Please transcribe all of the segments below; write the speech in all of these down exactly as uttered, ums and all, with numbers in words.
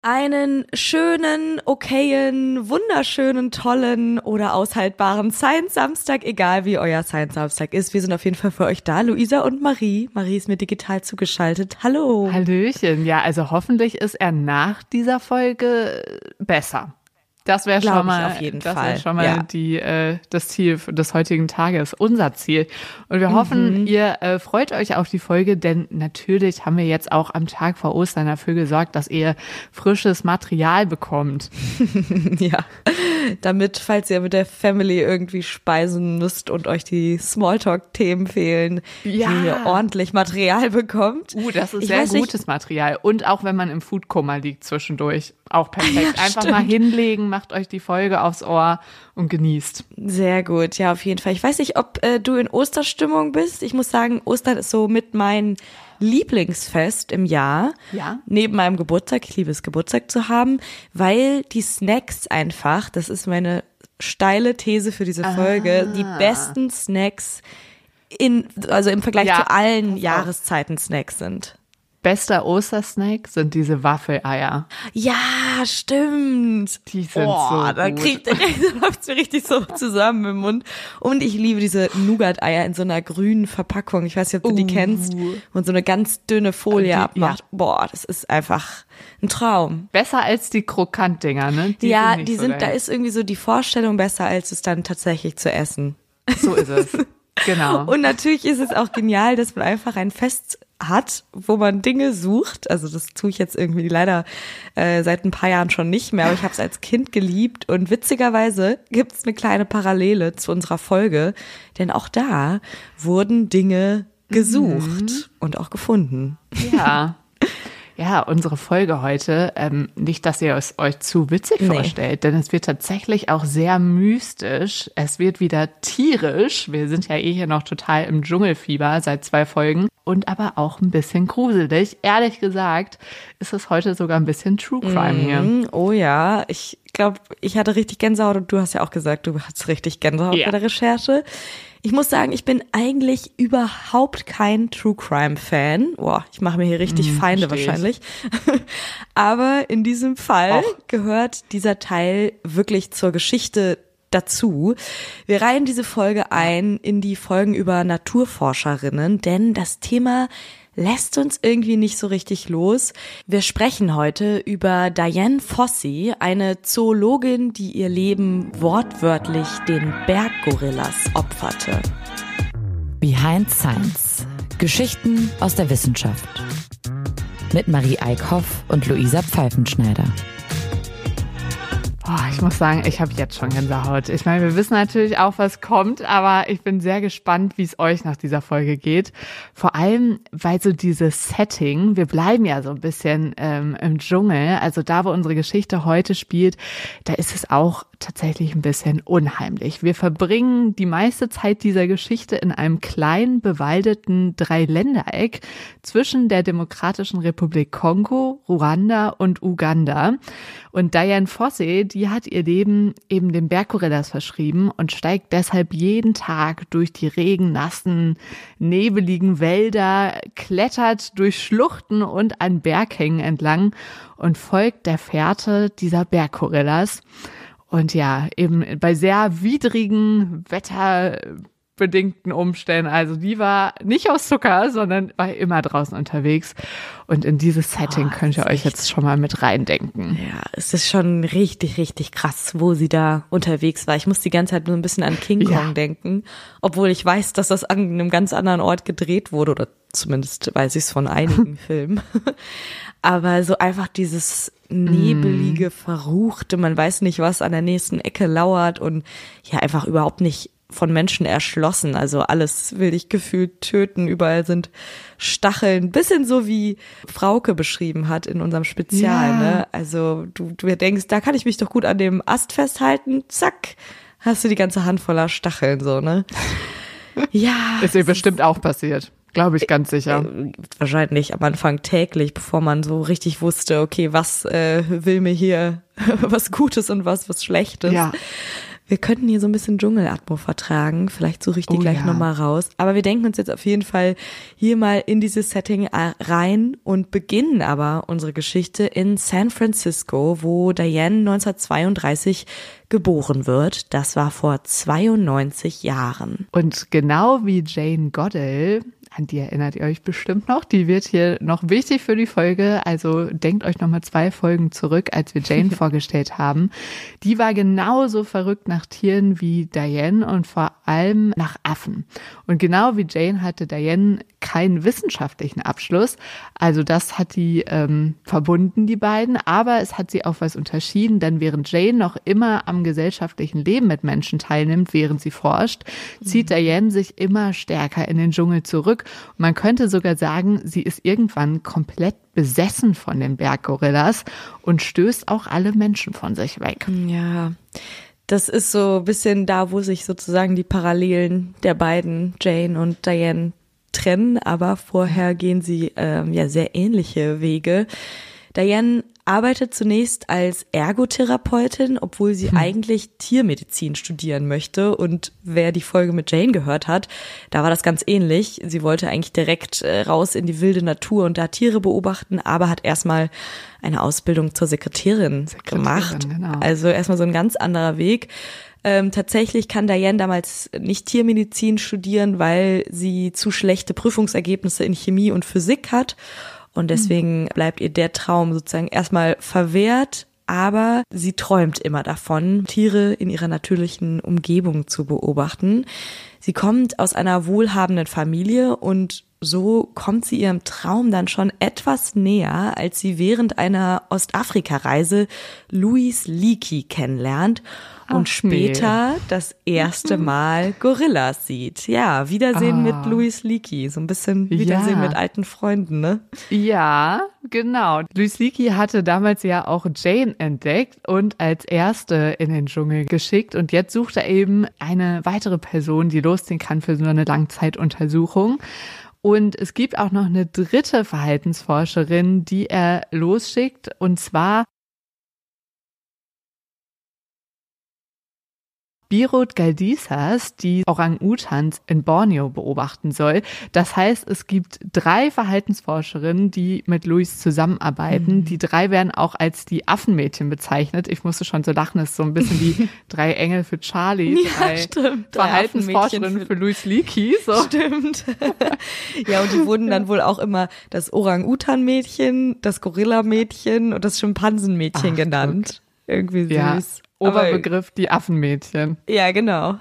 Einen schönen, okayen, wunderschönen, tollen oder aushaltbaren Science-Samstag, egal wie euer Science-Samstag ist. Wir sind auf jeden Fall für euch da, Luisa und Marie. Marie ist mir digital zugeschaltet. Hallo. Hallöchen. Ja, also hoffentlich ist er nach dieser Folge besser. Das wäre schon mal, auf jeden das Fall. wäre schon mal ja. die, äh, das Ziel des heutigen Tages, unser Ziel. Und wir hoffen, Mhm. ihr äh, freut euch auf die Folge, denn natürlich haben wir jetzt auch am Tag vor Ostern dafür gesorgt, dass ihr frisches Material bekommt. Ja, damit, falls ihr mit der Family irgendwie speisen müsst und euch die Smalltalk-Themen fehlen, Ja. ihr ordentlich Material bekommt. Uh, das ist Ich sehr weiß nicht- gutes Material. Und auch wenn man im Foodkoma liegt zwischendurch, auch perfekt. Ja, Einfach stimmt. mal hinlegen, macht euch die Folge aufs Ohr und genießt. Sehr gut, ja, auf jeden Fall. Ich weiß nicht, ob äh, du in Osterstimmung bist. Ich muss sagen, Ostern ist so mit mein Lieblingsfest im Jahr. Ja. Neben meinem Geburtstag. Ich liebe es, Geburtstag zu haben, weil die Snacks einfach, das ist meine steile These für diese Folge, Ah. die besten Snacks in, also im Vergleich Ja, zu allen pass auf. Jahreszeiten Snacks sind. Bester Ostersnack sind diese Waffeleier. Ja, stimmt. Die sind oh, so da gut. kriegt da läuft's mir richtig so zusammen im Mund. Und ich liebe diese Nougat-Eier in so einer grünen Verpackung. Ich weiß nicht, ob du die Uh. kennst. Und so eine ganz dünne Folie Die- abmacht. Boah, das ist einfach ein Traum. Besser als die Krokantdinger, ne? Die ja, sind nicht die so sind, geil. da ist irgendwie so die Vorstellung besser, als es dann tatsächlich zu essen. So ist es. Genau. Und natürlich ist es auch genial, dass man einfach ein Fest hat, wo man Dinge sucht. Also das tue ich jetzt irgendwie leider äh, seit ein paar Jahren schon nicht mehr, aber ich habe es als Kind geliebt. Und witzigerweise gibt es eine kleine Parallele zu unserer Folge, denn auch da wurden Dinge gesucht Mhm. und auch gefunden. Ja. Ja, unsere Folge heute, ähm, nicht, dass ihr es euch zu witzig Nee. vorstellt, denn es wird tatsächlich auch sehr mystisch. Es wird wieder tierisch. Wir sind ja eh hier noch total im Dschungelfieber seit zwei Folgen. Und aber auch ein bisschen gruselig. Ehrlich gesagt ist es heute sogar ein bisschen True Crime hier. Mhm, oh ja, ich glaube, ich hatte richtig Gänsehaut und du hast ja auch gesagt, du hattest richtig Gänsehaut Ja. bei der Recherche. Ich muss sagen, ich bin eigentlich überhaupt kein True Crime Fan. Boah, ich mache mir hier richtig Hm, Feinde versteh ich. wahrscheinlich. Aber in diesem Fall Och. gehört dieser Teil wirklich zur Geschichte dazu. Wir reihen diese Folge ein in die Folgen über Naturforscherinnen, denn das Thema lässt uns irgendwie nicht so richtig los. Wir sprechen heute über Dian Fossey, eine Zoologin, die ihr Leben wortwörtlich den Berggorillas opferte. Behind Science. Geschichten aus der Wissenschaft. Mit Marie Eickhoff und Luisa Pfeifenschneider. Oh, ich muss sagen, ich habe jetzt schon Gänsehaut. Ich meine, wir wissen natürlich auch, was kommt, aber ich bin sehr gespannt, wie es euch nach dieser Folge geht. Vor allem, weil so dieses Setting, wir bleiben ja so ein bisschen ähm, im Dschungel, also da, wo unsere Geschichte heute spielt, da ist es auch tatsächlich ein bisschen unheimlich. Wir verbringen die meiste Zeit dieser Geschichte in einem kleinen, bewaldeten Dreiländereck zwischen der Demokratischen Republik Kongo, Ruanda und Uganda. Und Dian Fossey, die hat ihr Leben eben den Berggorillas verschrieben und steigt deshalb jeden Tag durch die regennassen, nebeligen Wälder, klettert durch Schluchten und an Berghängen entlang und folgt der Fährte dieser Berggorillas. Und ja, eben bei sehr widrigen wetterbedingten Umständen. Also die war nicht aus Zucker, sondern war immer draußen unterwegs. Und in dieses Setting Oh, könnt ihr das ist euch jetzt schon mal mit reindenken. Ja, es ist schon richtig, richtig krass, wo sie da unterwegs war. Ich muss die ganze Zeit nur ein bisschen an King Kong Ja. denken, obwohl ich weiß, dass das an einem ganz anderen Ort gedreht wurde, oder zumindest weiß ich es von einigen Filmen. Aber so einfach dieses nebelige, verruchte, man weiß nicht, was an der nächsten Ecke lauert und ja, einfach überhaupt nicht von Menschen erschlossen. Also alles will dich gefühlt töten. Überall sind Stacheln. Bisschen so wie Frauke beschrieben hat in unserem Spezial. Ja. Ne? Also du, du denkst, da kann ich mich doch gut an dem Ast festhalten. Zack, hast du die ganze Hand voller Stacheln. So, ne? Ja. Ist ihr bestimmt auch passiert. Glaube ich ganz sicher. Äh, wahrscheinlich am Anfang täglich, bevor man so richtig wusste, okay, was äh, will mir hier was Gutes und was was Schlechtes. Ja. wir könnten hier so ein bisschen Dschungelatmo vertragen. Vielleicht suche ich die Oh, gleich ja. nochmal raus. Aber wir denken uns jetzt auf jeden Fall hier mal in dieses Setting rein und beginnen aber unsere Geschichte in San Francisco, wo Diane neunzehnhundertzweiunddreißig geboren wird. Das war vor zweiundneunzig Jahren. Und genau wie Jane Goodall, an die erinnert ihr euch bestimmt noch, die wird hier noch wichtig für die Folge, also denkt euch nochmal zwei Folgen zurück, als wir Jane vorgestellt haben. Die war genauso verrückt nach Tieren wie Diane und vor allem nach Affen. Und genau wie Jane hatte Diane keinen wissenschaftlichen Abschluss, also das hat die ähm, verbunden, die beiden, aber es hat sie auf was unterschieden, denn während Jane noch immer am gesellschaftlichen Leben mit Menschen teilnimmt, während sie forscht, zieht Diane sich immer stärker in den Dschungel zurück. Und man könnte sogar sagen, sie ist irgendwann komplett besessen von den Berggorillas und stößt auch alle Menschen von sich weg. Ja, das ist so ein bisschen da, wo sich sozusagen die Parallelen der beiden, Jane und Diane, trennen, aber vorher gehen sie ähm, ja sehr ähnliche Wege. Diane arbeitet zunächst als Ergotherapeutin, obwohl sie hm. eigentlich Tiermedizin studieren möchte. Und wer die Folge mit Jane gehört hat, da war das ganz ähnlich. Sie wollte eigentlich direkt äh, raus in die wilde Natur und da Tiere beobachten, aber hat erstmal eine Ausbildung zur Sekretärin, Sekretärin gemacht. Genau. Also erstmal so ein ganz anderer Weg. Ähm, tatsächlich kann Diane damals nicht Tiermedizin studieren, weil sie zu schlechte Prüfungsergebnisse in Chemie und Physik hat. Und deswegen bleibt ihr der Traum sozusagen erstmal verwehrt, aber sie träumt immer davon, Tiere in ihrer natürlichen Umgebung zu beobachten. Sie kommt aus einer wohlhabenden Familie und so kommt sie ihrem Traum dann schon etwas näher, als sie während einer Ostafrika-Reise Louis Leakey kennenlernt und Ach, später nee. das erste Mal Gorillas sieht. Ja, Wiedersehen ah. mit Louis Leakey, so ein bisschen Wiedersehen ja. mit alten Freunden, ne? Ja, genau. Louis Leakey hatte damals ja auch Jane entdeckt und als erste in den Dschungel geschickt und jetzt sucht er eben eine weitere Person, die losziehen kann für so eine Langzeituntersuchung. Und es gibt auch noch eine dritte Verhaltensforscherin, die er losschickt, und zwar Birut Galdisas, die Orang-Utans in Borneo beobachten soll. Das heißt, es gibt drei Verhaltensforscherinnen, die mit Louis zusammenarbeiten. Mhm. Die drei werden auch als die Affenmädchen bezeichnet. Ich musste schon so lachen, das ist so ein bisschen wie drei Engel für Charlie, drei ja, stimmt. Verhaltensforscherinnen für, für Louis Leakey. So. Stimmt. Ja, und die wurden dann wohl auch immer das Orang-Utan-Mädchen, das Gorilla-Mädchen und das Schimpansen-Mädchen Ach, genannt. Guck. Irgendwie süß. Ja. Oberbegriff, die Affenmädchen. Ja, genau.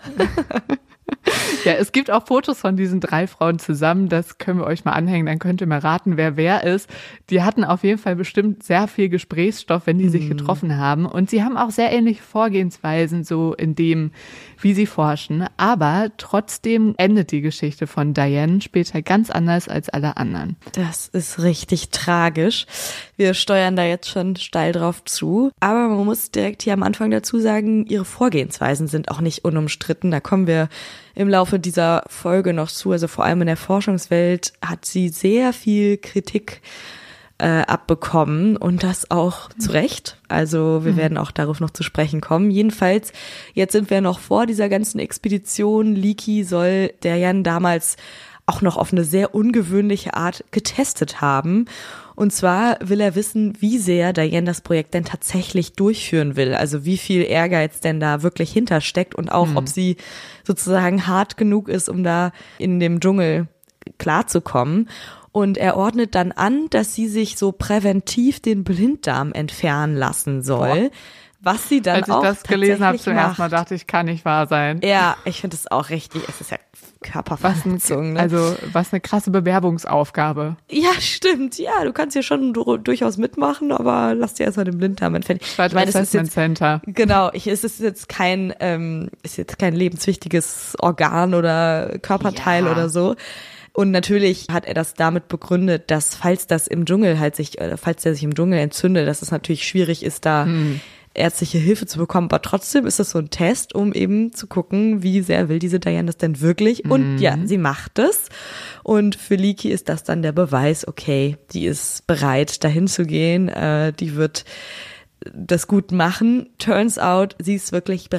Ja, es gibt auch Fotos von diesen drei Frauen zusammen, das können wir euch mal anhängen, dann könnt ihr mal raten, wer wer ist. Die hatten auf jeden Fall bestimmt sehr viel Gesprächsstoff, wenn die sich getroffen haben, und sie haben auch sehr ähnliche Vorgehensweisen, so in dem, wie sie forschen, aber trotzdem endet die Geschichte von Diane später ganz anders als alle anderen. Das ist richtig tragisch. Wir steuern da jetzt schon steil drauf zu, aber man muss direkt hier am Anfang dazu sagen, ihre Vorgehensweisen sind auch nicht unumstritten, da kommen wir im Laufe dieser Folge noch zu. Also vor allem in der Forschungswelt hat sie sehr viel Kritik äh, abbekommen und das auch zu Recht. Also wir mhm. werden auch darauf noch zu sprechen kommen. Jedenfalls, jetzt sind wir noch vor dieser ganzen Expedition. Leakey soll Diane damals auch noch auf eine sehr ungewöhnliche Art getestet haben. Und zwar will er wissen, wie sehr Diane das Projekt denn tatsächlich durchführen will. Also wie viel Ehrgeiz denn da wirklich hintersteckt und auch, mhm. ob sie sozusagen hart genug ist, um da in dem Dschungel klarzukommen. Und er ordnet dann an, dass sie sich so präventiv den Blinddarm entfernen lassen soll. Boah. Was sie dann auch Als ich das gelesen habe, zum ersten Mal dachte ich, kann nicht wahr sein. Ja, ich finde das auch richtig. Es ist ja Körperverletzung. Ne? Also was eine krasse Bewerbungsaufgabe. Ja, stimmt. Ja, du kannst hier schon du, durchaus mitmachen, aber lass dir erstmal den Blinddarm entfernen. Ich meine, das ist jetzt, Center. Genau, ich, es ist jetzt kein, ähm, ist jetzt kein lebenswichtiges Organ oder Körperteil ja. oder so. Und natürlich hat er das damit begründet, dass falls das im Dschungel halt sich, äh, falls der sich im Dschungel entzündet, dass es natürlich schwierig ist, da hm. ärztliche Hilfe zu bekommen. Aber trotzdem ist das so ein Test, um eben zu gucken, wie sehr will diese Diane das denn wirklich. Mhm. Und ja, sie macht es. Und für Leakey ist das dann der Beweis, okay, die ist bereit, dahin zu gehen. Äh, die wird das gut machen. Turns out, sie ist wirklich bereit,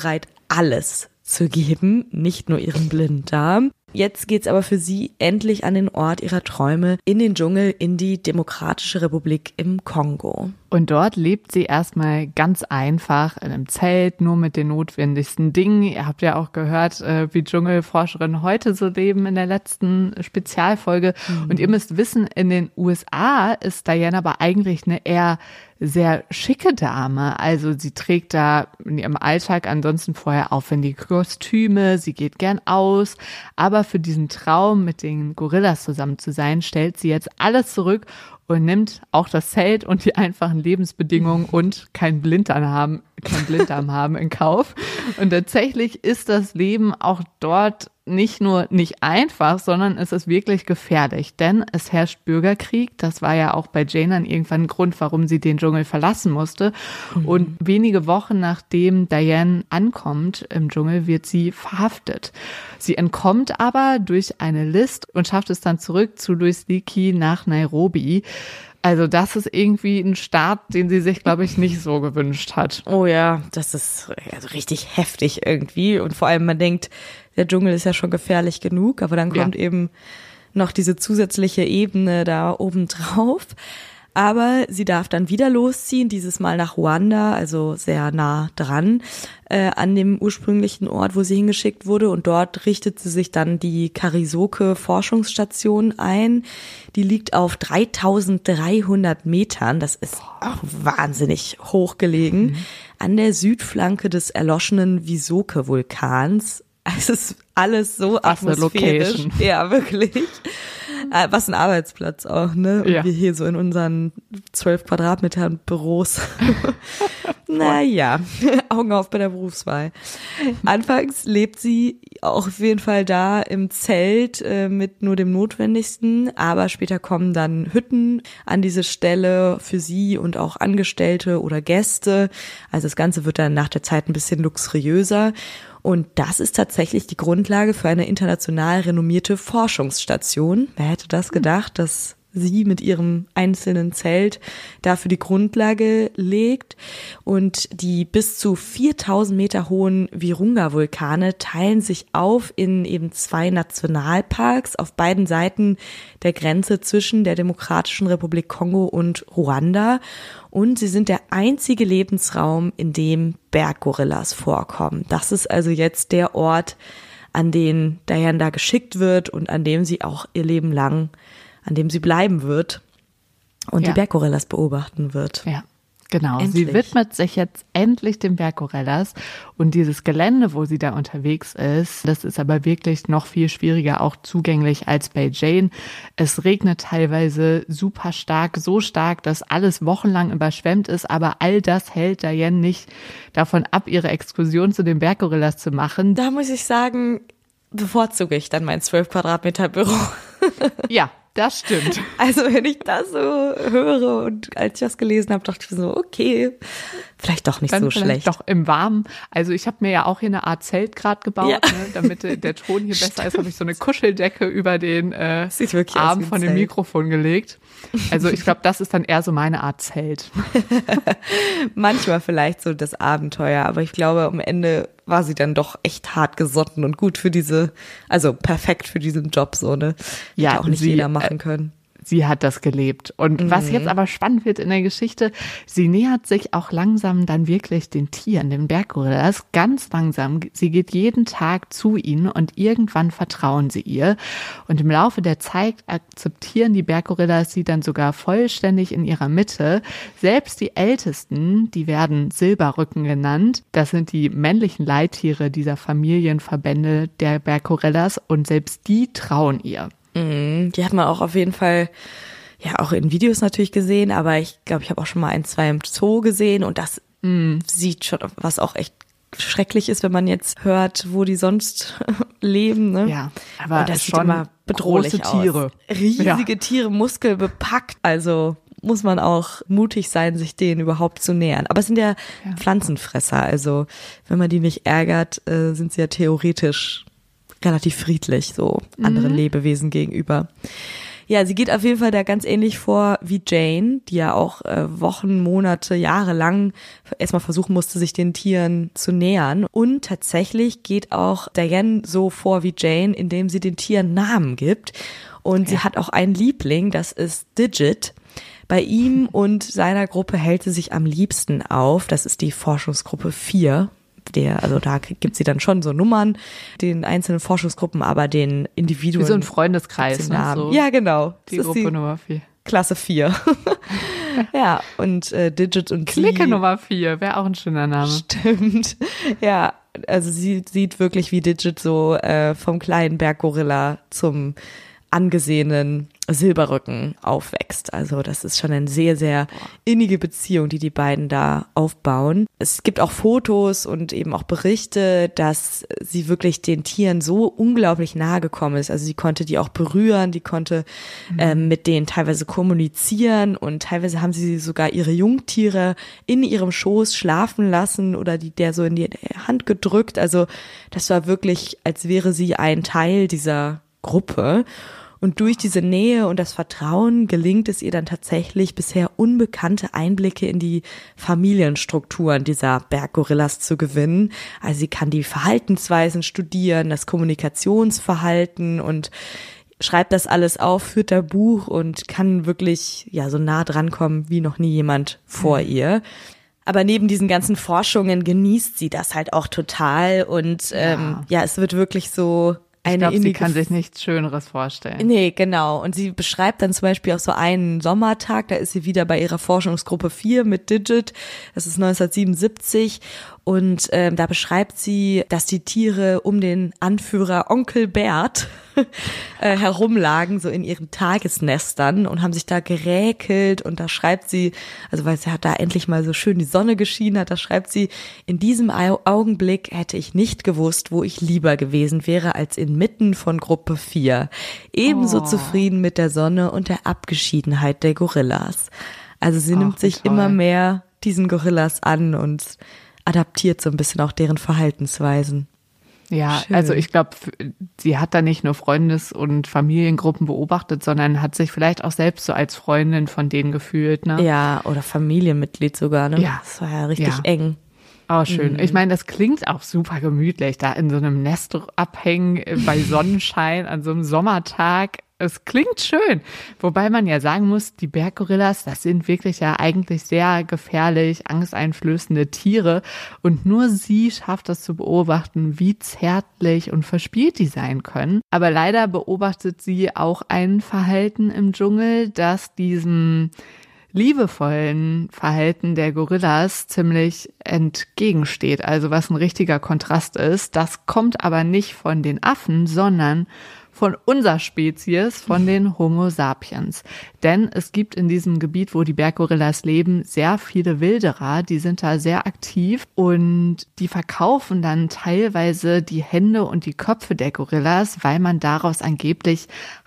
alles zu geben, nicht nur ihren Blinddarm. Jetzt geht's aber für sie endlich an den Ort ihrer Träume, in den Dschungel, in die Demokratische Republik im Kongo. Und dort lebt sie erstmal ganz einfach in einem Zelt, nur mit den notwendigsten Dingen. Ihr habt ja auch gehört, wie Dschungelforscherinnen heute so leben in der letzten Spezialfolge. Mhm. Und ihr müsst wissen, in den U S A ist Diane aber eigentlich eine eher sehr schicke Dame. Also sie trägt da in ihrem Alltag ansonsten vorher aufwendige Kostüme, sie geht gern aus. Aber für diesen Traum, mit den Gorillas zusammen zu sein, stellt sie jetzt alles zurück und nimmt auch das Zelt und die einfachen Lebensbedingungen und kein Blinddarm haben, kein Blinddarm haben in Kauf. Und tatsächlich ist das Leben auch dort nicht nur nicht einfach, sondern es ist wirklich gefährlich, denn es herrscht Bürgerkrieg. Das war ja auch bei Jane dann irgendwann ein Grund, warum sie den Dschungel verlassen musste. Mhm. Und wenige Wochen nachdem Diane ankommt im Dschungel, wird sie verhaftet. Sie entkommt aber durch eine List und schafft es dann zurück zu Louis Leakey nach Nairobi. Also das ist irgendwie ein Start, den sie sich, glaube ich, nicht so gewünscht hat. Oh ja, das ist also richtig heftig irgendwie. Und vor allem, man denkt, der Dschungel ist ja schon gefährlich genug, aber dann kommt ja eben noch diese zusätzliche Ebene da oben drauf. Aber sie darf dann wieder losziehen, dieses Mal nach Ruanda, also sehr nah dran, äh, an dem ursprünglichen Ort, wo sie hingeschickt wurde. Und dort richtet sie sich dann die Karisoke-Forschungsstation ein. Die liegt auf dreitausenddreihundert Metern, das ist auch wahnsinnig hoch gelegen, mhm. an der Südflanke des erloschenen Visoke-Vulkans. Es ist alles so atmosphärisch. Ja, wirklich. Was ein Arbeitsplatz auch, ne? Und ja. wir hier so in unseren zwölf Quadratmetern Büros. Naja, Augen auf bei der Berufswahl. Anfangs lebt sie auch auf jeden Fall da im Zelt äh, mit nur dem Notwendigsten, aber später kommen dann Hütten an diese Stelle für sie und auch Angestellte oder Gäste. Also das Ganze wird dann nach der Zeit ein bisschen luxuriöser. Und das ist tatsächlich die Grundlage für eine international renommierte Forschungsstation. Wer hätte das gedacht, dass sie mit ihrem einzelnen Zelt dafür die Grundlage legt? Und die bis zu viertausend Meter hohen Virunga-Vulkane teilen sich auf in eben zwei Nationalparks auf beiden Seiten der Grenze zwischen der Demokratischen Republik Kongo und Ruanda. Und sie sind der einzige Lebensraum, in dem Berggorillas vorkommen. Das ist also jetzt der Ort, an den Diane da geschickt wird und an dem sie auch ihr Leben lang, an dem sie bleiben wird und ja. die Berggorillas beobachten wird. Ja, genau. Endlich. Sie widmet sich jetzt endlich den Berggorillas und dieses Gelände, wo sie da unterwegs ist, das ist aber wirklich noch viel schwieriger auch zugänglich als bei Jane. Es regnet teilweise super stark, so stark, dass alles wochenlang überschwemmt ist, aber all das hält Diane nicht davon ab, ihre Exkursion zu den Berggorillas zu machen. Da muss ich sagen, bevorzuge ich dann mein zwölf Quadratmeter Büro. Ja. Das stimmt. Also wenn ich das so höre und als ich das gelesen habe, dachte ich so, okay, vielleicht doch nicht Dann so vielleicht schlecht. Doch im Warmen. Also ich habe mir ja auch hier eine Art Zelt gerade gebaut, ja. ne, damit der Ton hier besser ist, habe ich so eine Kuscheldecke über den äh, Arm von dem Zelt. Mikrofon gelegt. Also ich glaube, das ist dann eher so meine Art Zelt. Manchmal vielleicht so das Abenteuer, aber ich glaube, am Ende war sie dann doch echt hart gesotten und gut für diese, also perfekt für diesen Job so, ne? Ja, auch nicht sie, jeder machen können. Sie hat das gelebt. Und mhm. was jetzt aber spannend wird in der Geschichte, sie nähert sich auch langsam dann wirklich den Tieren, den Berggorillas, ganz langsam. Sie geht jeden Tag zu ihnen und irgendwann vertrauen sie ihr. Und im Laufe der Zeit akzeptieren die Berggorillas sie dann sogar vollständig in ihrer Mitte. Selbst die Ältesten, die werden Silberrücken genannt. Das sind die männlichen Leittiere dieser Familienverbände der Berggorillas und selbst die trauen ihr. Die hat man auch auf jeden Fall, ja, auch in Videos natürlich gesehen, aber ich glaube, ich habe auch schon mal ein, zwei im Zoo gesehen und das mm. sieht schon, was auch echt schrecklich ist, wenn man jetzt hört, wo die sonst leben, ne? Ja, aber und das sieht immer bedrohlich große Tiere. Aus. Riesige ja. Tiere, muskelbepackt, also muss man auch mutig sein, sich denen überhaupt zu nähern. Aber es sind ja, ja. Pflanzenfresser, also wenn man die nicht ärgert, äh, sind sie ja theoretisch relativ friedlich, so anderen mhm. Lebewesen gegenüber. Ja, sie geht auf jeden Fall da ganz ähnlich vor wie Jane, die ja auch äh, Wochen, Monate, Jahre lang erstmal versuchen musste, sich den Tieren zu nähern. Und tatsächlich geht auch Diane so vor wie Jane, indem sie den Tieren Namen gibt. Und ja. sie hat auch einen Liebling, das ist Digit. Bei ihm und seiner Gruppe hält sie sich am liebsten auf. Das ist die Forschungsgruppe vier. Der, also da gibt sie dann schon so Nummern, den einzelnen Forschungsgruppen, aber den Individuen. Wie so ein Freundeskreis, ne? So ja, genau. Die das Gruppe die Nummer vier. Klasse vier. Ja, und äh, Digit und Clique sie, Nummer vier, wäre auch ein schöner Name. Stimmt. Ja, also sie sieht wirklich wie Digit so äh, vom kleinen Berggorilla zum angesehenen Silberrücken aufwächst. Also das ist schon eine sehr, sehr innige Beziehung, die die beiden da aufbauen. Es gibt auch Fotos und eben auch Berichte, dass sie wirklich den Tieren so unglaublich nahe gekommen ist. Also sie konnte die auch berühren, die konnte mhm. ähm, mit denen teilweise kommunizieren und teilweise haben sie sogar ihre Jungtiere in ihrem Schoß schlafen lassen oder die der so in die Hand gedrückt. Also das war wirklich, als wäre sie ein Teil dieser Gruppe. Und durch diese Nähe und das Vertrauen gelingt es ihr dann tatsächlich, bisher unbekannte Einblicke in die Familienstrukturen dieser Berggorillas zu gewinnen. Also sie kann die Verhaltensweisen studieren, das Kommunikationsverhalten und schreibt das alles auf, führt ein Buch und kann wirklich ja so nah dran kommen wie noch nie jemand vor mhm. ihr. Aber neben diesen ganzen Forschungen genießt sie das halt auch total und ähm, ja. ja, es wird wirklich so Ich glaube, sie kann sich nichts Schöneres vorstellen. Nee, genau. Und sie beschreibt dann zum Beispiel auch so einen Sommertag, da ist sie wieder bei ihrer Forschungsgruppe vier mit Digit, das ist neunzehnhundertsiebenundsiebzig und ähm, da beschreibt sie, dass die Tiere um den Anführer Onkel Bert äh, herumlagen, so in ihren Tagesnestern und haben sich da geräkelt und da schreibt sie, also weil sie hat da endlich mal so schön die Sonne geschienen hat, da schreibt sie, in diesem Augenblick hätte ich nicht gewusst, wo ich lieber gewesen wäre als inmitten von Gruppe vier. Ebenso oh. zufrieden mit der Sonne und der Abgeschiedenheit der Gorillas. Also sie Ach, nimmt sich toll. immer mehr diesen Gorillas an und adaptiert so ein bisschen auch deren Verhaltensweisen. Ja, Schön. Also ich glaube, sie hat da nicht nur Freundes- und Familiengruppen beobachtet, sondern hat sich vielleicht auch selbst so als Freundin von denen gefühlt, ne? Ja, oder Familienmitglied sogar, ne? Ja. Das war ja richtig ja. eng. Oh, schön. Mhm. Ich meine, das klingt auch super gemütlich, da in so einem Nest abhängen, bei Sonnenschein, an so einem Sommertag. Es klingt schön. Wobei man ja sagen muss, die Berggorillas, das sind wirklich ja eigentlich sehr gefährlich, angsteinflößende Tiere. Und nur sie schafft es zu beobachten, wie zärtlich und verspielt die sein können. Aber leider beobachtet sie auch ein Verhalten im Dschungel, das diesem liebevollen Verhalten der Gorillas ziemlich entgegensteht. Also was ein richtiger Kontrast ist. Das kommt aber nicht von den Affen, sondern von unserer Spezies, von den Homo sapiens. Denn es gibt in diesem Gebiet, wo die Berggorillas leben, sehr viele Wilderer, die sind da sehr aktiv und die verkaufen dann teilweise die Hände und die Köpfe der Gorillas, weil man daraus angeblich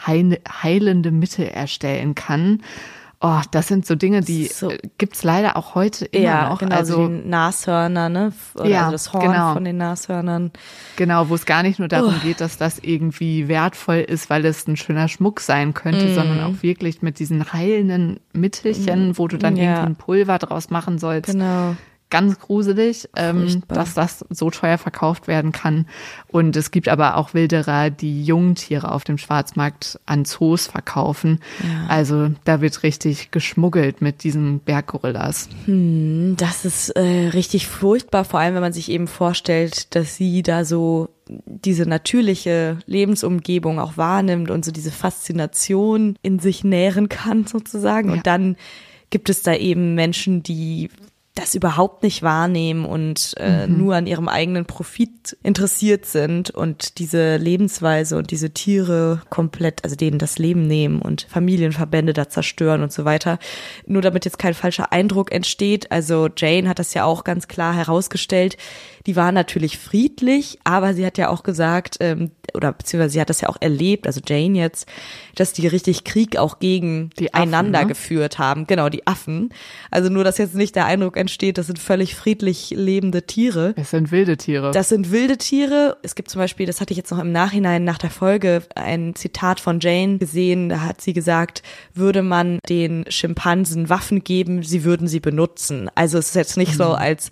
heilende Mittel erstellen kann. Oh, das sind so Dinge, die so. gibt's leider auch heute immer ja, noch. Genau, also die Nashörner, ne? Oder ja, also das Horn genau. von den Nashörnern. Genau, wo es gar nicht nur darum oh. geht, dass das irgendwie wertvoll ist, weil es ein schöner Schmuck sein könnte, mm. sondern auch wirklich mit diesen heilenden Mittelchen, mm. wo du dann ja. irgendwie ein Pulver draus machen sollst. Genau. Ganz gruselig, ähm, dass das so teuer verkauft werden kann. Und es gibt aber auch Wilderer, die Jungtiere auf dem Schwarzmarkt an Zoos verkaufen. Ja. Also da wird richtig geschmuggelt mit diesen Berggorillas. Hm, das ist äh, richtig furchtbar, vor allem wenn man sich eben vorstellt, dass sie da so diese natürliche Lebensumgebung auch wahrnimmt und so diese Faszination in sich nähren kann sozusagen. Ja. Und dann gibt es da eben Menschen, die das überhaupt nicht wahrnehmen und äh, mhm. nur an ihrem eigenen Profit interessiert sind und diese Lebensweise und diese Tiere komplett, also denen das Leben nehmen und Familienverbände da zerstören und so weiter. Nur damit jetzt kein falscher Eindruck entsteht, also Jane hat das ja auch ganz klar herausgestellt, die war natürlich friedlich, aber sie hat ja auch gesagt, ähm, oder beziehungsweise sie hat das ja auch erlebt, also Jane jetzt, dass die richtig Krieg auch gegen die Affen, einander ne? geführt haben. Genau, die Affen. Also nur, dass jetzt nicht der Eindruck entsteht, das sind völlig friedlich lebende Tiere. Es sind wilde Tiere. Das sind wilde Tiere. Es gibt zum Beispiel, das hatte ich jetzt noch im Nachhinein nach der Folge, ein Zitat von Jane gesehen, da hat sie gesagt, würde man den Schimpansen Waffen geben, sie würden sie benutzen. Also es ist jetzt nicht mhm. so, als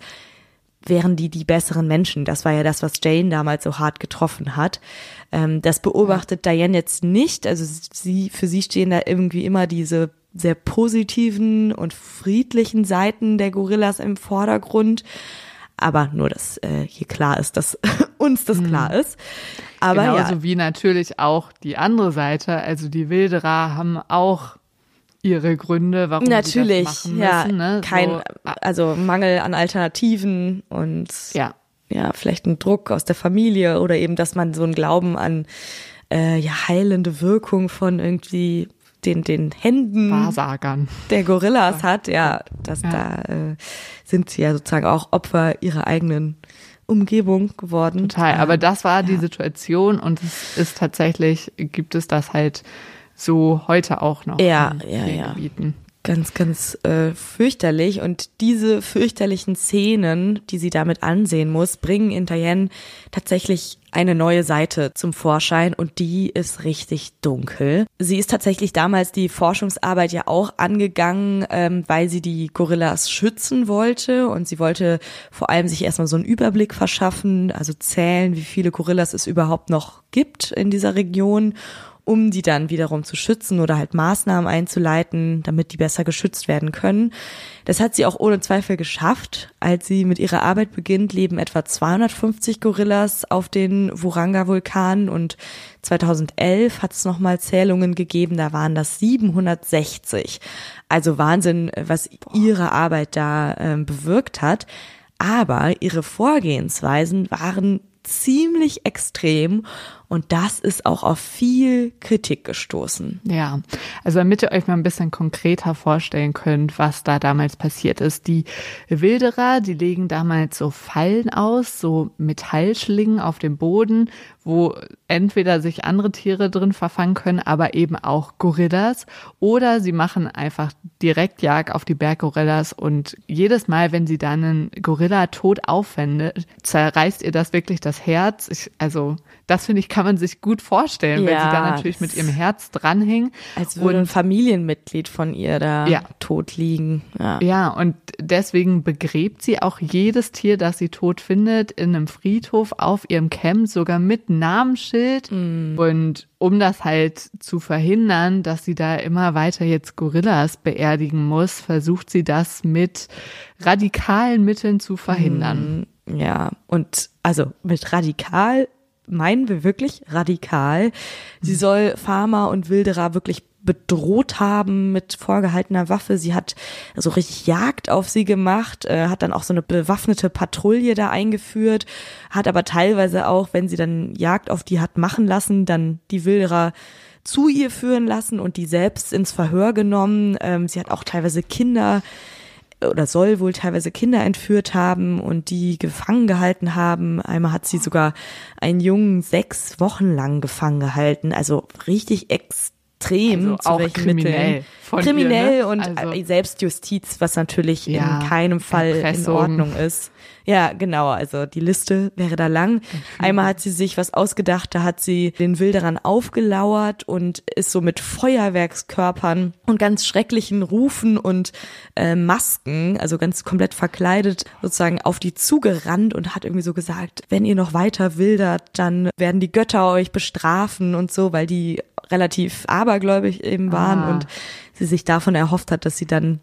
wären die die besseren Menschen. Das war ja das, was Jane damals so hart getroffen hat. Ähm, das beobachtet ja. Diane jetzt nicht. Also sie, für sie stehen da irgendwie immer diese sehr positiven und friedlichen Seiten der Gorillas im Vordergrund. Aber nur, dass äh, hier klar ist, dass uns das klar ist. Aber genauso ja. wie natürlich auch die andere Seite. Also die Wilderer haben auch ihre Gründe, warum natürlich, sie das machen ja, müssen. Ne? Kein, so, also Mangel an Alternativen und ja. ja, vielleicht ein Druck aus der Familie oder eben, dass man so einen Glauben an äh, ja heilende Wirkung von irgendwie den den Händen Wahrsagern der Gorillas hat. Ja, dass ja. da äh, sind sie ja sozusagen auch Opfer ihrer eigenen Umgebung geworden. Total, aber das war ja. die Situation und es ist tatsächlich, gibt es das halt so heute auch noch ja, in ja, den ja. Gebieten. Ganz, ganz äh, fürchterlich. Und diese fürchterlichen Szenen, die sie damit ansehen muss, bringen in Diane tatsächlich eine neue Seite zum Vorschein und die ist richtig dunkel. Sie ist tatsächlich damals die Forschungsarbeit ja auch angegangen, ähm, weil sie die Gorillas schützen wollte und sie wollte vor allem sich erstmal so einen Überblick verschaffen, also zählen, wie viele Gorillas es überhaupt noch gibt in dieser Region, um die dann wiederum zu schützen oder halt Maßnahmen einzuleiten, damit die besser geschützt werden können. Das hat sie auch ohne Zweifel geschafft. Als sie mit ihrer Arbeit beginnt, leben etwa zweihundertfünfzig Gorillas auf den Vuranga-Vulkanen und zweitausendelf hat es nochmal Zählungen gegeben, da waren das siebenhundertsechzig. Also Wahnsinn, was ihre Arbeit da äh, bewirkt hat. Aber ihre Vorgehensweisen waren ziemlich extrem und das ist auch auf viel Kritik gestoßen. Ja, also damit ihr euch mal ein bisschen konkreter vorstellen könnt, was da damals passiert ist. Die Wilderer, die legen damals so Fallen aus, so Metallschlingen auf dem Boden, wo entweder sich andere Tiere drin verfangen können, aber eben auch Gorillas. Oder sie machen einfach Direktjagd auf die Berggorillas und jedes Mal, wenn sie dann einen Gorilla tot aufwendet, zerreißt ihr das wirklich das Herz. Ich, also das, finde ich, kann man sich gut vorstellen, ja, weil sie da natürlich mit ihrem Herz dranhängen. Als würde ein Familienmitglied von ihr da ja. tot liegen. Ja. ja, und deswegen begräbt sie auch jedes Tier, das sie tot findet, in einem Friedhof auf ihrem Camp, sogar mit Namensschild. Mm. Und um das halt zu verhindern, dass sie da immer weiter jetzt Gorillas beerdigen muss, versucht sie das mit radikalen Mitteln zu verhindern. Mm, ja, und also mit radikal meinen wir wirklich radikal. Sie soll Farmer und Wilderer wirklich bedroht haben mit vorgehaltener Waffe. Sie hat so richtig Jagd auf sie gemacht, äh, hat dann auch so eine bewaffnete Patrouille da eingeführt, hat aber teilweise auch, wenn sie dann Jagd auf die hat machen lassen, dann die Wilderer zu ihr führen lassen und die selbst ins Verhör genommen. Ähm, sie hat auch teilweise Kinder oder soll wohl teilweise Kinder entführt haben und die gefangen gehalten haben. Einmal hat sie sogar einen Jungen sechs Wochen lang gefangen gehalten. Also richtig extrem. Also zu auch welchen kriminell Mitteln. von Kriminell ihr, ne? und Also Selbstjustiz, was natürlich ja, in keinem Fall Erpressung. in Ordnung ist. Ja, genau, also die Liste wäre da lang. Einmal hat sie sich was ausgedacht, da hat sie den Wilderern aufgelauert und ist so mit Feuerwerkskörpern und ganz schrecklichen Rufen und äh, Masken, also ganz komplett verkleidet, sozusagen auf die zugerannt und hat irgendwie so gesagt, wenn ihr noch weiter wildert, dann werden die Götter euch bestrafen und so, weil die relativ abergläubig eben waren ah. und sie sich davon erhofft hat, dass sie dann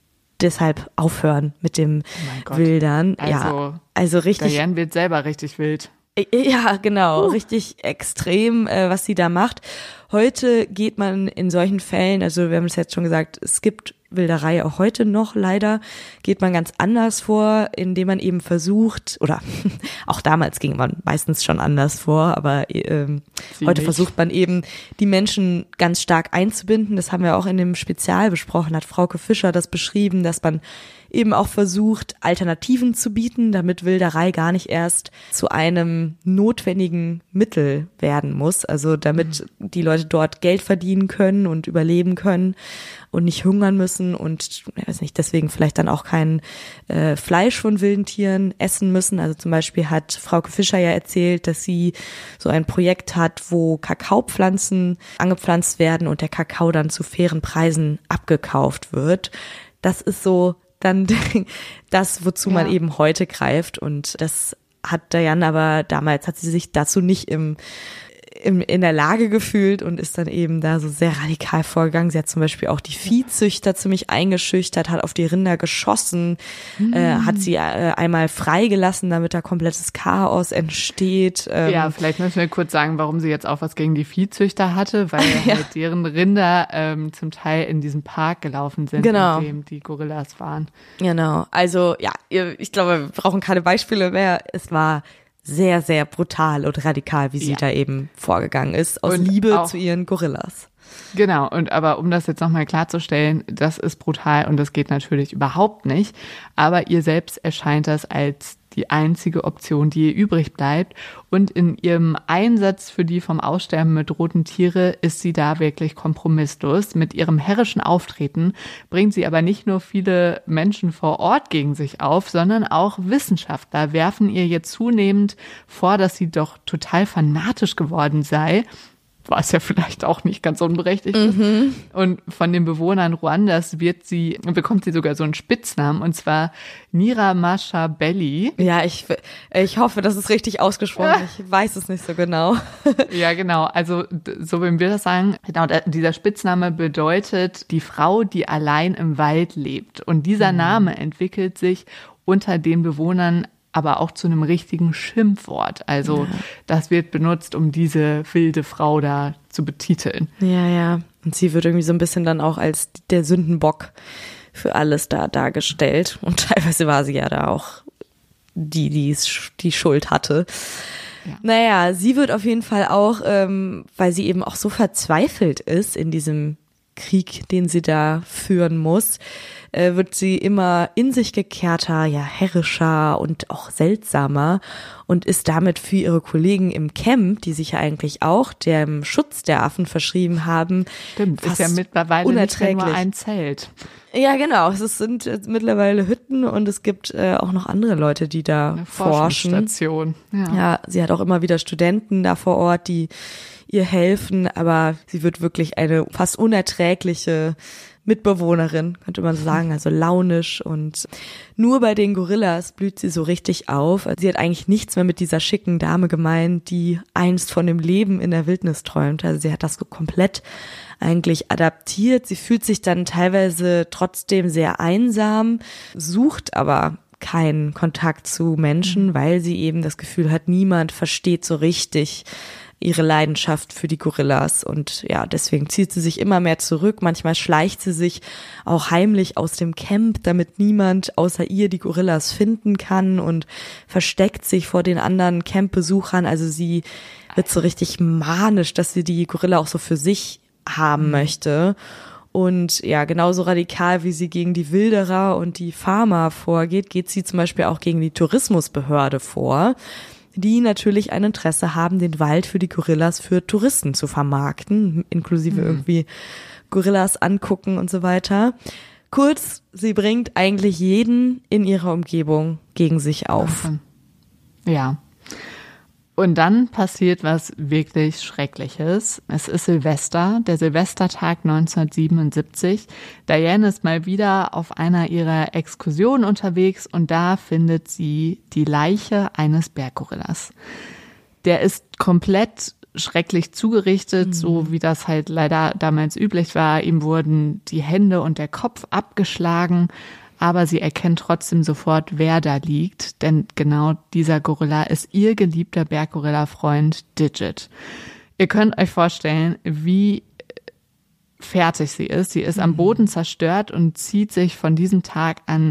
deshalb aufhören mit dem oh Wildern. Also, ja, also richtig. Diane wird selber richtig wild. Ja, genau, Uh. richtig extrem, äh, was sie da macht. Heute geht man in solchen Fällen, also wir haben es jetzt schon gesagt, es gibt Wilderei auch heute noch leider, geht man ganz anders vor, indem man eben versucht, oder auch damals ging man meistens schon anders vor, aber ähm, heute versucht man eben, die Menschen ganz stark einzubinden. Das haben wir auch in dem Spezial besprochen, hat Frauke Fischer das beschrieben, dass man eben auch versucht, Alternativen zu bieten, damit Wilderei gar nicht erst zu einem notwendigen Mittel werden muss. Also damit mhm. die Leute dort Geld verdienen können und überleben können und nicht hungern müssen und, ich weiß nicht, deswegen vielleicht dann auch kein äh, Fleisch von wilden Tieren essen müssen. Also zum Beispiel hat Frauke Fischer ja erzählt, dass sie so ein Projekt hat, wo Kakaopflanzen angepflanzt werden und der Kakao dann zu fairen Preisen abgekauft wird. Das ist so dann das, wozu ja. man eben heute greift. Und das hat Diane aber damals, hat sie sich dazu nicht im In, in der Lage gefühlt und ist dann eben da so sehr radikal vorgegangen. Sie hat zum Beispiel auch die Viehzüchter ziemlich eingeschüchtert, hat auf die Rinder geschossen, mhm. äh, hat sie äh, einmal freigelassen, damit da komplettes Chaos entsteht. Ähm, ja, vielleicht müssen wir kurz sagen, warum sie jetzt auch was gegen die Viehzüchter hatte, weil ja. halt deren Rinder ähm, zum Teil in diesem Park gelaufen sind, genau. in dem die Gorillas waren. Genau, also ja, ich glaube, wir brauchen keine Beispiele mehr. Es war sehr, sehr brutal und radikal, wie sie ja. da eben vorgegangen ist, aus und Liebe auch, zu ihren Gorillas. Genau, und aber um das jetzt nochmal klarzustellen, das ist brutal und das geht natürlich überhaupt nicht, aber ihr selbst erscheint das als die einzige Option, die ihr übrig bleibt. Und in ihrem Einsatz für die vom Aussterben bedrohten Tiere ist sie da wirklich kompromisslos. Mit ihrem herrischen Auftreten bringt sie aber nicht nur viele Menschen vor Ort gegen sich auf, sondern auch Wissenschaftler werfen ihr jetzt zunehmend vor, dass sie doch total fanatisch geworden sei. Was ja vielleicht auch nicht ganz unberechtigt ist. Mhm. Und von den Bewohnern Ruandas wird sie, bekommt sie sogar so einen Spitznamen, und zwar Nyiramashabeli. Ja, ich, ich hoffe, das ist richtig ausgesprochen. Ich weiß es nicht so genau. Ja, genau. Also, so würden wir das sagen. Genau, dieser Spitzname bedeutet die Frau, die allein im Wald lebt. Und dieser mhm. Name entwickelt sich unter den Bewohnern aber auch zu einem richtigen Schimpfwort. Also ja. das wird benutzt, um diese wilde Frau da zu betiteln. Ja, ja. Und sie wird irgendwie so ein bisschen dann auch als der Sündenbock für alles da dargestellt. Und teilweise war sie ja da auch die, die die Schuld hatte. Ja. Naja, sie wird auf jeden Fall auch, ähm, weil sie eben auch so verzweifelt ist in diesem Krieg, den sie da führen muss, äh, wird sie immer in sich gekehrter, ja, herrischer und auch seltsamer und ist damit für ihre Kollegen im Camp, die sich ja eigentlich auch dem Schutz der Affen verschrieben haben, Stimmt, ist ja mittlerweile nicht mehr nur ein Zelt. Ja, genau. Es sind mittlerweile Hütten und es gibt äh, auch noch andere Leute, die da Eine forschen. Forschungsstation. Ja. ja, sie hat auch immer wieder Studenten da vor Ort, die ihr helfen, aber sie wird wirklich eine fast unerträgliche Mitbewohnerin, könnte man sagen, also launisch, und nur bei den Gorillas blüht sie so richtig auf. Sie hat eigentlich nichts mehr mit dieser schicken Dame gemein, die einst von dem Leben in der Wildnis träumt. Also sie hat das so komplett eigentlich adaptiert. Sie fühlt sich dann teilweise trotzdem sehr einsam, sucht aber keinen Kontakt zu Menschen, weil sie eben das Gefühl hat, niemand versteht so richtig ihre Leidenschaft für die Gorillas, und ja, deswegen zieht sie sich immer mehr zurück. Manchmal schleicht sie sich auch heimlich aus dem Camp, damit niemand außer ihr die Gorillas finden kann, und versteckt sich vor den anderen Campbesuchern. Also sie wird so richtig manisch, dass sie die Gorilla auch so für sich haben mhm. möchte. Und ja, genauso radikal, wie sie gegen die Wilderer und die Farmer vorgeht, geht sie zum Beispiel auch gegen die Tourismusbehörde vor, die natürlich ein Interesse haben, den Wald für die Gorillas für Touristen zu vermarkten, inklusive mhm. irgendwie Gorillas angucken und so weiter. Kurz, sie bringt eigentlich jeden in ihrer Umgebung gegen sich auf. Ja. Und dann passiert was wirklich Schreckliches. Es ist Silvester, der Silvestertag neunzehnhundertsiebenundsiebzig. Diane ist mal wieder auf einer ihrer Exkursionen unterwegs und da findet sie die Leiche eines Berggorillas. Der ist komplett schrecklich zugerichtet, mhm. so wie das halt leider damals üblich war. Ihm wurden die Hände und der Kopf abgeschlagen. Aber sie erkennt trotzdem sofort, wer da liegt, denn genau dieser Gorilla ist ihr geliebter Berggorilla-Freund Digit. Ihr könnt euch vorstellen, wie fertig sie ist. Sie ist am Boden zerstört und zieht sich von diesem Tag an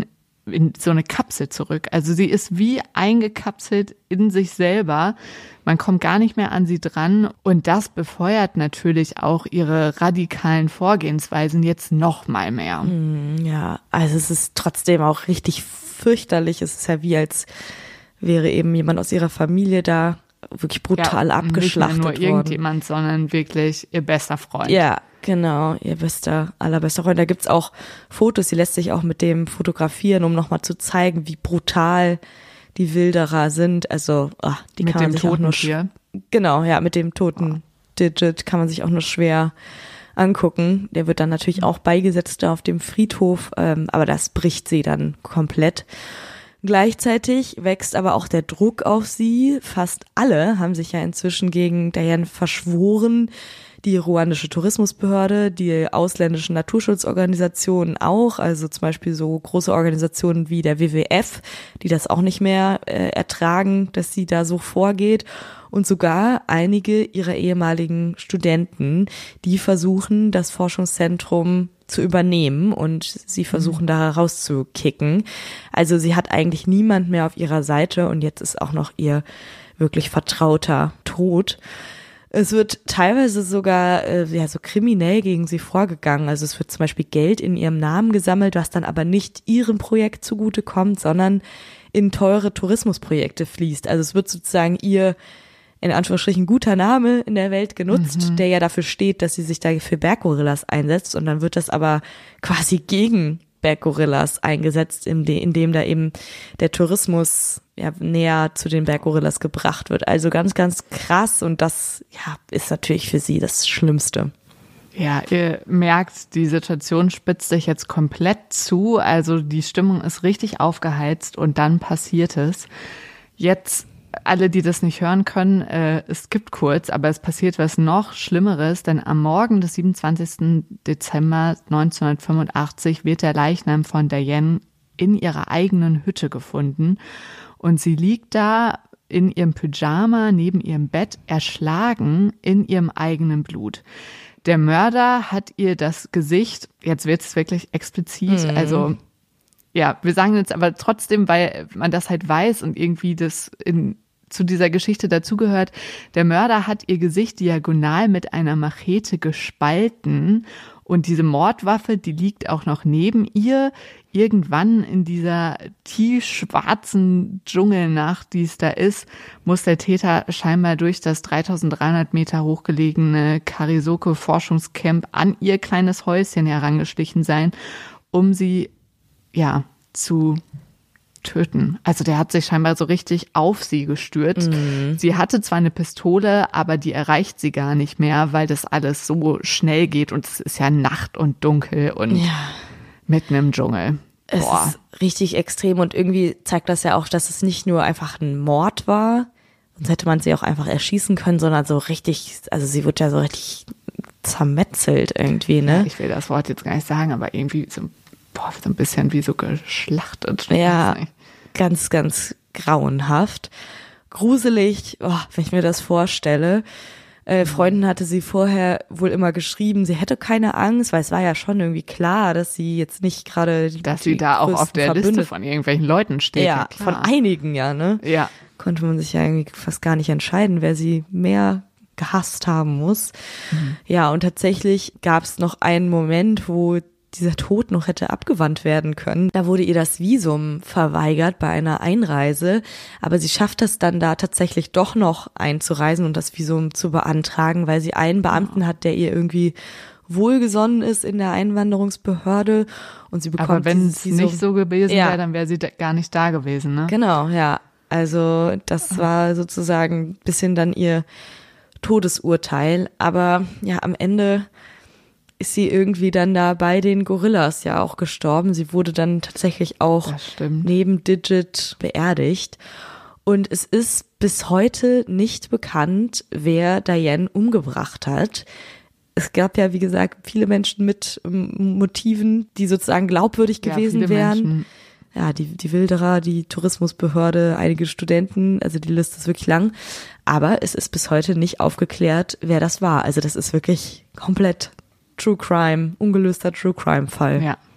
in so eine Kapsel zurück. Also sie ist wie eingekapselt in sich selber. Man kommt gar nicht mehr an sie dran. Und das befeuert natürlich auch ihre radikalen Vorgehensweisen jetzt noch mal mehr. Ja, also es ist trotzdem auch richtig fürchterlich. Es ist ja wie, als wäre eben jemand aus ihrer Familie da wirklich brutal ja, abgeschlachtet worden. Nicht nur irgendjemand, sondern wirklich ihr bester Freund. Ja, genau, ihr bester, allerbester Freund. Da gibt's auch Fotos, die lässt sich auch mit dem fotografieren, um nochmal zu zeigen, wie brutal die Wilderer sind. Also, ach, die mit kann man dem sich auch nur Tier. Genau, ja, mit dem toten oh. Digit kann man sich auch nur schwer angucken. Der wird dann natürlich auch beigesetzt da auf dem Friedhof, ähm, aber das bricht sie dann komplett. Gleichzeitig wächst aber auch der Druck auf sie. Fast alle haben sich ja inzwischen gegen Diane verschworen. Die ruandische Tourismusbehörde, die ausländischen Naturschutzorganisationen auch, also zum Beispiel so große Organisationen wie der W W F, die das auch nicht mehr äh, ertragen, dass sie da so vorgeht. Und sogar einige ihrer ehemaligen Studenten, die versuchen, das Forschungszentrum zu übernehmen und sie versuchen mhm. da rauszukicken. Also sie hat eigentlich niemand mehr auf ihrer Seite und jetzt ist auch noch ihr wirklich Vertrauter tot. Es wird teilweise sogar äh, ja so kriminell gegen sie vorgegangen. Also es wird zum Beispiel Geld in ihrem Namen gesammelt, was dann aber nicht ihrem Projekt zugutekommt, sondern in teure Tourismusprojekte fließt. Also es wird sozusagen ihr in Anführungsstrichen guter Name in der Welt genutzt, mhm. der ja dafür steht, dass sie sich da für Berggorillas einsetzt, und dann wird das aber quasi gegen Berggorillas eingesetzt, indem da eben der Tourismus ja näher zu den Berggorillas gebracht wird. Also ganz, ganz krass, und das ja ist natürlich für sie das Schlimmste. Ja, ihr merkt, die Situation spitzt sich jetzt komplett zu, also die Stimmung ist richtig aufgeheizt und dann passiert es. Jetzt alle, die das nicht hören können, äh, es gibt kurz, aber es passiert was noch Schlimmeres, denn am Morgen des siebenundzwanzigsten Dezember neunzehnhundertfünfundachtzig wird der Leichnam von Diane in ihrer eigenen Hütte gefunden und sie liegt da in ihrem Pyjama neben ihrem Bett, erschlagen in ihrem eigenen Blut. Der Mörder hat ihr das Gesicht, jetzt wird es wirklich explizit, mhm. also ja, wir sagen jetzt aber trotzdem, weil man das halt weiß und irgendwie das in zu dieser Geschichte dazugehört, der Mörder hat ihr Gesicht diagonal mit einer Machete gespalten und diese Mordwaffe, die liegt auch noch neben ihr. Irgendwann in dieser tiefschwarzen Dschungelnacht, die es da ist, muss der Täter scheinbar durch das dreitausenddreihundert Meter hochgelegene Karisoko-Forschungscamp an ihr kleines Häuschen herangeschlichen sein, um sie, ja, zu töten. Also der hat sich scheinbar so richtig auf sie gestürzt. Mhm. Sie hatte zwar eine Pistole, aber die erreicht sie gar nicht mehr, weil das alles so schnell geht und es ist ja Nacht und dunkel und ja. mitten im Dschungel. Es Boah. ist richtig extrem und irgendwie zeigt das ja auch, dass es nicht nur einfach ein Mord war, sonst hätte man sie auch einfach erschießen können, sondern so richtig, also sie wird ja so richtig zermetzelt irgendwie, ne? Ja, ich will das Wort jetzt gar nicht sagen, aber irgendwie so, boah, so ein bisschen wie so geschlachtet. Ja, ganz, ganz grauenhaft. Gruselig, oh, wenn ich mir das vorstelle. Äh, Freunden hatte sie vorher wohl immer geschrieben, sie hätte keine Angst, weil es war ja schon irgendwie klar, dass sie jetzt nicht gerade die Dass sie da auch auf der Liste von irgendwelchen Leuten steht. Ja, ja von einigen ja, ne? Ja. Konnte man sich ja irgendwie fast gar nicht entscheiden, wer sie mehr gehasst haben muss. Mhm. Ja, und tatsächlich gab es noch einen Moment, wo dieser Tod noch hätte abgewandt werden können. Da wurde ihr das Visum verweigert bei einer Einreise, aber sie schafft es dann da tatsächlich doch noch einzureisen und das Visum zu beantragen, weil sie einen Beamten hat, der ihr irgendwie wohlgesonnen ist in der Einwanderungsbehörde und sie bekommt aber wenn es nicht so gewesen ja. wäre, dann wäre sie gar nicht da gewesen, ne? Genau, ja. Also das war sozusagen ein bisschen dann ihr Todesurteil, aber ja, am Ende ist sie irgendwie dann da bei den Gorillas ja auch gestorben. Sie wurde dann tatsächlich auch neben Digit beerdigt. Und es ist bis heute nicht bekannt, wer Diane umgebracht hat. Es gab ja, wie gesagt, viele Menschen mit Motiven, die sozusagen glaubwürdig ja, gewesen wären. Menschen. Ja, die, die Wilderer, die Tourismusbehörde, einige Studenten, also die Liste ist wirklich lang. Aber es ist bis heute nicht aufgeklärt, wer das war. Also das ist wirklich komplett True Crime, ungelöster True Crime Fall. Ja.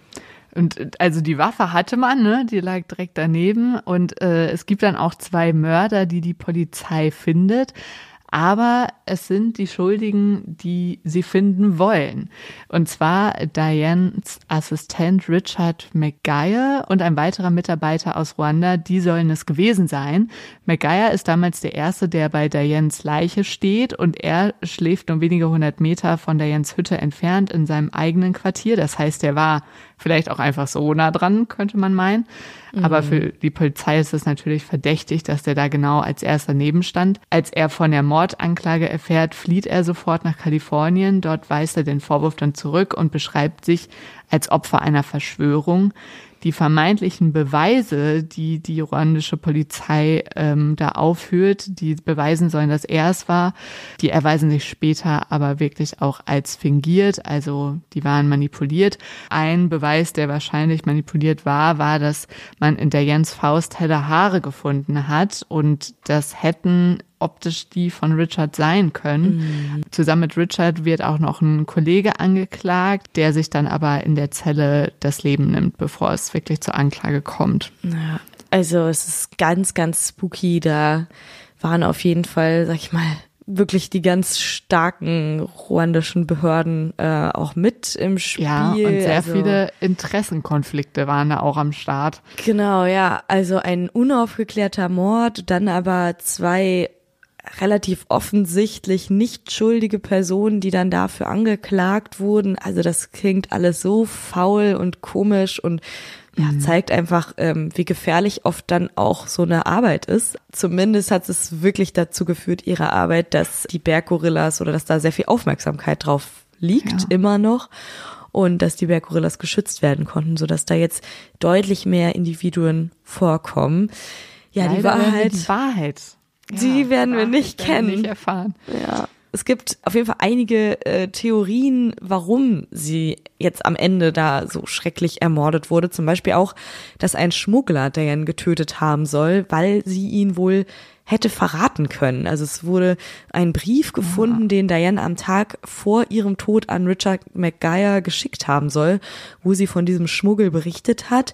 Und also die Waffe hatte man, ne? Die lag direkt daneben. Und äh, es gibt dann auch zwei Mörder, die die Polizei findet. Aber es sind die Schuldigen, die sie finden wollen. Und zwar Dianes Assistent Richard McGuire und ein weiterer Mitarbeiter aus Ruanda, die sollen es gewesen sein. McGuire ist damals der Erste, der bei Dianes Leiche steht und er schläft nur wenige hundert Meter von Dianes Hütte entfernt in seinem eigenen Quartier. Das heißt, er war vielleicht auch einfach so nah dran, könnte man meinen. Mhm. Aber für die Polizei ist es natürlich verdächtig, dass der da genau als erster neben stand. Als er von der Mordanklage erfährt, flieht er sofort nach Kalifornien. Dort weist er den Vorwurf dann zurück und beschreibt sich als Opfer einer Verschwörung. Die vermeintlichen Beweise, die die ruandische Polizei ähm, da aufführt, die beweisen sollen, dass er es war, die erweisen sich später aber wirklich auch als fingiert, also die waren manipuliert. Ein Beweis, der wahrscheinlich manipuliert war, war, dass man in Dianes Faust helle Haare gefunden hat und das hätten optisch die von Richard sein können. Mhm. Zusammen mit Richard wird auch noch ein Kollege angeklagt, der sich dann aber in der Zelle das Leben nimmt, bevor es wirklich zur Anklage kommt. Ja, also es ist ganz, ganz spooky. Da waren auf jeden Fall, sag ich mal, wirklich die ganz starken ruandischen Behörden äh, auch mit im Spiel. Ja, und sehr also, viele Interessenkonflikte waren da auch am Start. Genau, ja. Also ein unaufgeklärter Mord, dann aber zwei relativ offensichtlich nicht schuldige Personen, die dann dafür angeklagt wurden. Also das klingt alles so faul und komisch und ja, mhm. zeigt einfach, ähm, wie gefährlich oft dann auch so eine Arbeit ist. Zumindest hat es wirklich dazu geführt, ihre Arbeit, dass die Berggorillas oder dass da sehr viel Aufmerksamkeit drauf liegt, ja. immer noch. Und dass die Berggorillas geschützt werden konnten, sodass da jetzt deutlich mehr Individuen vorkommen. Ja, Leider die Wahrheit. Die Wahrheit. Die ja, werden wir nicht kennen. Nicht erfahren. Ja. Es gibt auf jeden Fall einige äh, Theorien, warum sie jetzt am Ende da so schrecklich ermordet wurde. Zum Beispiel auch, dass ein Schmuggler Diane getötet haben soll, weil sie ihn wohl hätte verraten können. Also es wurde ein Brief gefunden, ja. den Diane am Tag vor ihrem Tod an Richard McGuire geschickt haben soll, wo sie von diesem Schmuggel berichtet hat.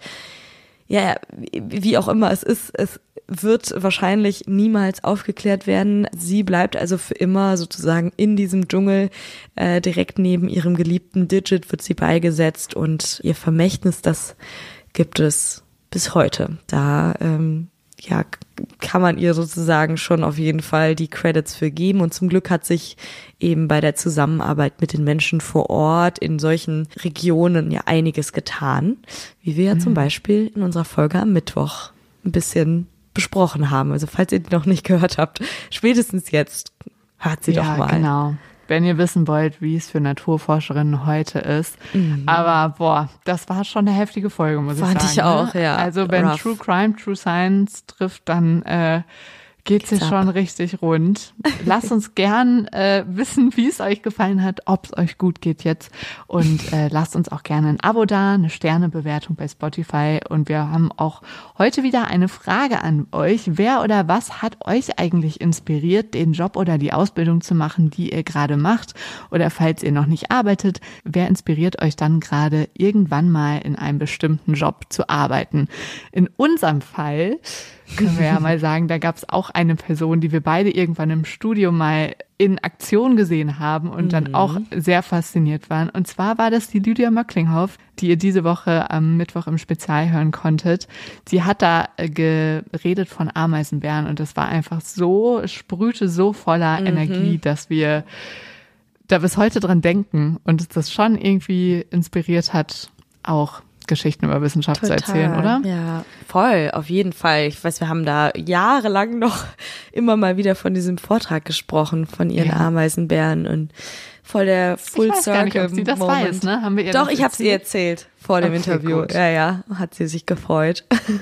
Ja, wie auch immer es ist, es wird wahrscheinlich niemals aufgeklärt werden. Sie bleibt also für immer sozusagen in diesem Dschungel, äh, direkt neben ihrem geliebten Digit wird sie beigesetzt und ihr Vermächtnis, das gibt es bis heute. Da ähm, ja kann man ihr sozusagen schon auf jeden Fall die Credits für geben und zum Glück hat sich eben bei der Zusammenarbeit mit den Menschen vor Ort in solchen Regionen ja einiges getan, wie wir ja mhm. zum Beispiel in unserer Folge am Mittwoch ein bisschen besprochen haben. Also falls ihr die noch nicht gehört habt, spätestens jetzt hört sie ja, doch mal. Genau. Wenn ihr wissen wollt, wie es für Naturforscherinnen heute ist. Mhm. Aber boah, das war schon eine heftige Folge, muss Fand ich sagen. Fand ich auch, ne? ja. Also wenn Rough. True Crime, True Science trifft, dann äh, geht sich schon richtig rund. Lasst uns gern äh, wissen, wie es euch gefallen hat, ob es euch gut geht jetzt. Und äh, lasst uns auch gerne ein Abo da, eine Sternebewertung bei Spotify. Und wir haben auch heute wieder eine Frage an euch. Wer oder was hat euch eigentlich inspiriert, den Job oder die Ausbildung zu machen, die ihr gerade macht? Oder falls ihr noch nicht arbeitet, wer inspiriert euch dann gerade irgendwann mal in einem bestimmten Job zu arbeiten? In unserem Fall können wir ja mal sagen, da gab es auch eine Person, die wir beide irgendwann im Studio mal in Aktion gesehen haben und mhm. dann auch sehr fasziniert waren. Und zwar war das die Lydia Möcklinghoff, die ihr diese Woche am Mittwoch im Spezial hören konntet. Sie hat da geredet von Ameisenbären und das war einfach so, sprühte so voller mhm. Energie, dass wir da bis heute dran denken und uns das schon irgendwie inspiriert hat, auch Geschichten über Wissenschaft Total. zu erzählen, oder? Ja, voll, auf jeden Fall. Ich weiß, wir haben da jahrelang noch immer mal wieder von diesem Vortrag gesprochen, von ihren ja. Ameisenbären und voll der Full ich weiß Circle gar nicht, ob sie das Moment. weiß, ne? Haben wir ihr Doch, das ich habe es ihr erzählt vor dem okay, Interview. Gut. Ja, ja, hat sie sich gefreut.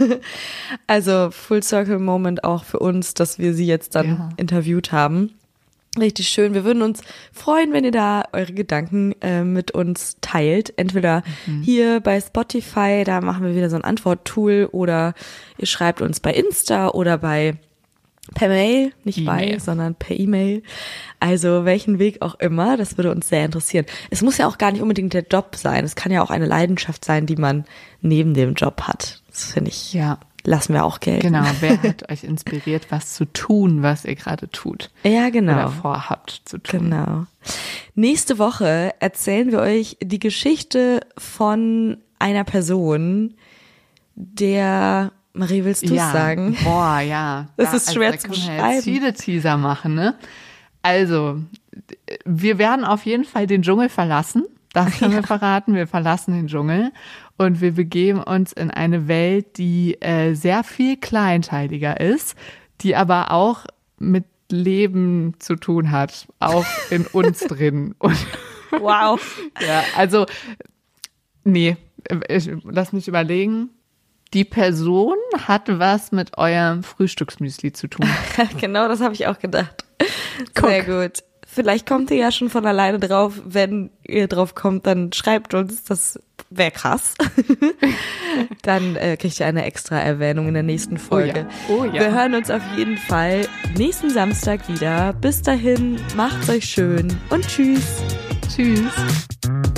Also Full Circle Moment auch für uns, dass wir sie jetzt dann ja. interviewt haben. Richtig schön. Wir würden uns freuen, wenn ihr da eure Gedanken äh, mit uns teilt. Entweder mhm. hier bei Spotify, da machen wir wieder so ein Antworttool, oder ihr schreibt uns bei Insta oder bei Per Mail, nicht E-Mail. bei, sondern per E-Mail. Also welchen Weg auch immer, das würde uns sehr interessieren. Es muss ja auch gar nicht unbedingt der Job sein. Es kann ja auch eine Leidenschaft sein, die man neben dem Job hat. Das finde ich, Ja. lassen wir auch gelten. Genau, wer hat euch inspiriert, was zu tun, was ihr gerade tut? Ja, genau. Oder vorhabt zu tun. Genau. Nächste Woche erzählen wir euch die Geschichte von einer Person, der, Marie, willst du es ja. sagen? Boah, ja. Das Da- ist schwer da zu können wir beschreiben. jetzt viele Teaser machen, ne? Also, wir werden auf jeden Fall den Dschungel verlassen. Das können wir verraten. Wir verlassen den Dschungel und wir begeben uns in eine Welt, die äh, sehr viel kleinteiliger ist, die aber auch mit Leben zu tun hat, auch in uns drin. Und Wow. ja, also, nee, ich, lass mich überlegen. Die Person hat was mit eurem Frühstücksmüsli zu tun. Genau, das habe ich auch gedacht. Sehr gut. Vielleicht kommt ihr ja schon von alleine drauf. Wenn ihr drauf kommt, dann schreibt uns, das wäre krass. Dann äh, kriegt ihr eine extra Erwähnung in der nächsten Folge. Oh ja. Oh ja. Wir hören uns auf jeden Fall nächsten Samstag wieder. Bis dahin, macht's euch schön und tschüss. Tschüss.